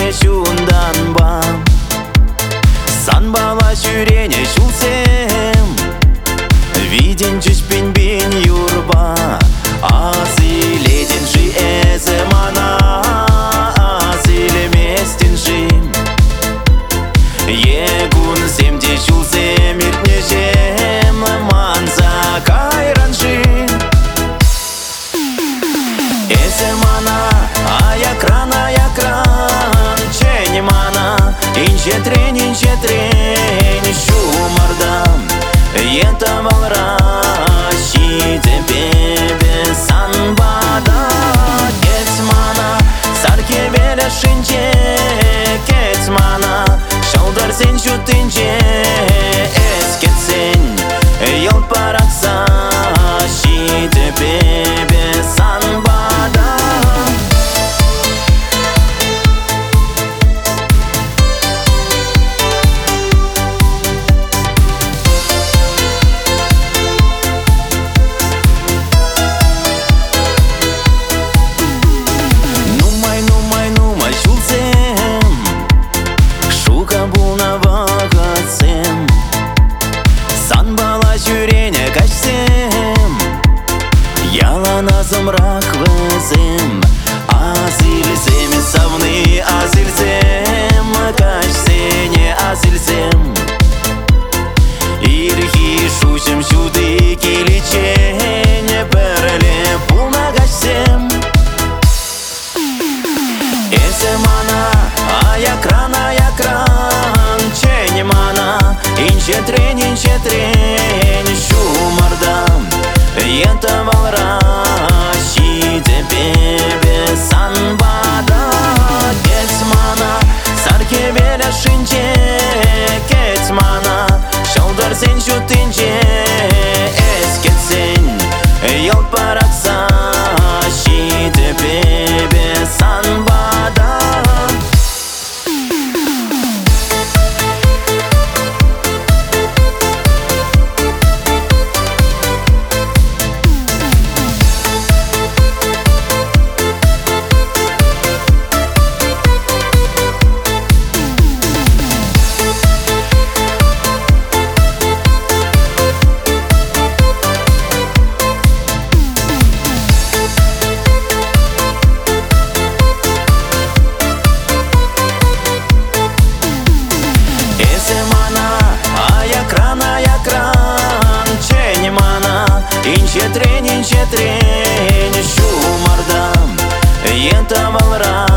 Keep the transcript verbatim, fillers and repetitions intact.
şundan bam San bala şürene şulsem Виден чуть bin bin yurba Азиледен жи эзе мана Азилеместен жим Егун семде шулсем иртнежем Манза кайран жим Эзе мана аякран аякран Чень мана инче трень инче трень Шумардам Ента валра Щите бебе санбада Кетмана Сарке беля шинче Кетмана Шалдар сен шутинче Эскетсен Йол паракса Щите бебе санбада Жүрene качсем Ялана зымрақ візім Азилсем савны азилсем Качсене азилсем Ирхи шучем шуды келечен Бірле пулна качсем Эсе мана аякран аякран Чень мана инче трень инче трень Шумардам Ента валра Щите бебе санбада Кетмана Сарке беля шинче Кетмана Шалдар сен шутинче Эскетсен Йол паракса Щите бебе санбада Инче трень, инче трень Шумардам Ента валра